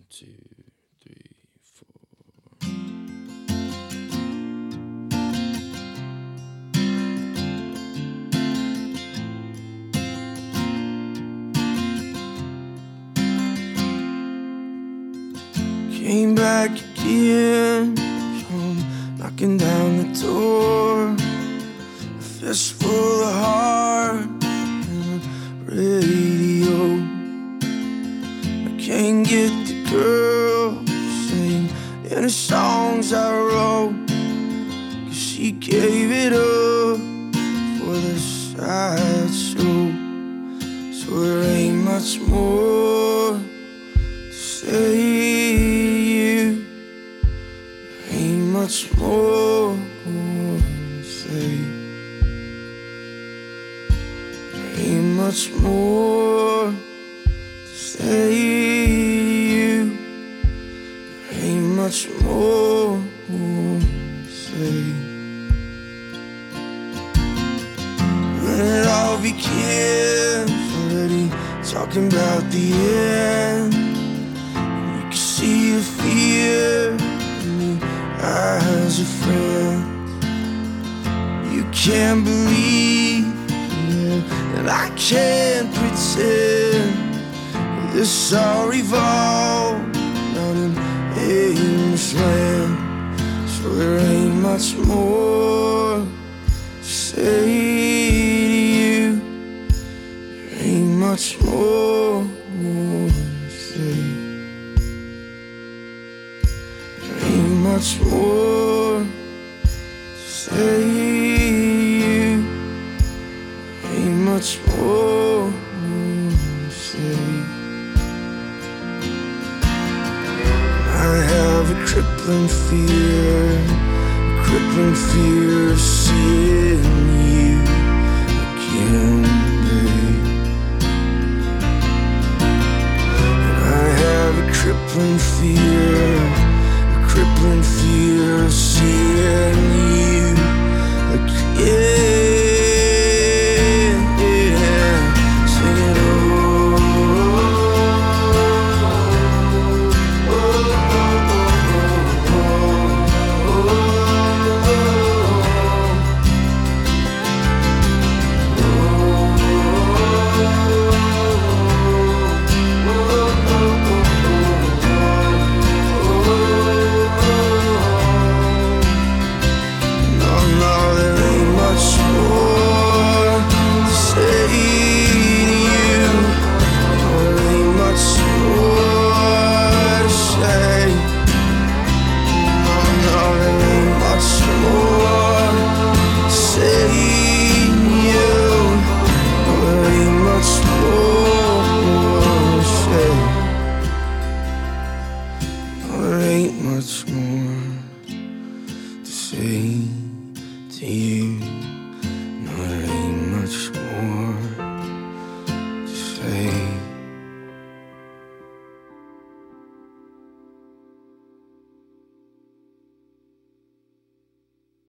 two, three, four. Came back again from knocking down the door. A fistful of heart and a radio. I can't get the girl to sing any songs I wrote, 'cause she gave it up for the sideshow. So there ain't much more to say to you. There ain't much more to say. There ain't much more to say to you. There ain't much more to say. When it all begins, already talking about the end. You can see the fear in the eyes of friends. You can't believe, yeah, and I can't pretend that this all revolved out in aimless land. So there ain't much more to say to you. There ain't much more to say. There ain't much more to say to you. There ain't much more to say. I have a crippling fear of seeing you again, babe. And I have a crippling fear of seeing you again. Singing, much more to say to you. No, there ain't much more to say.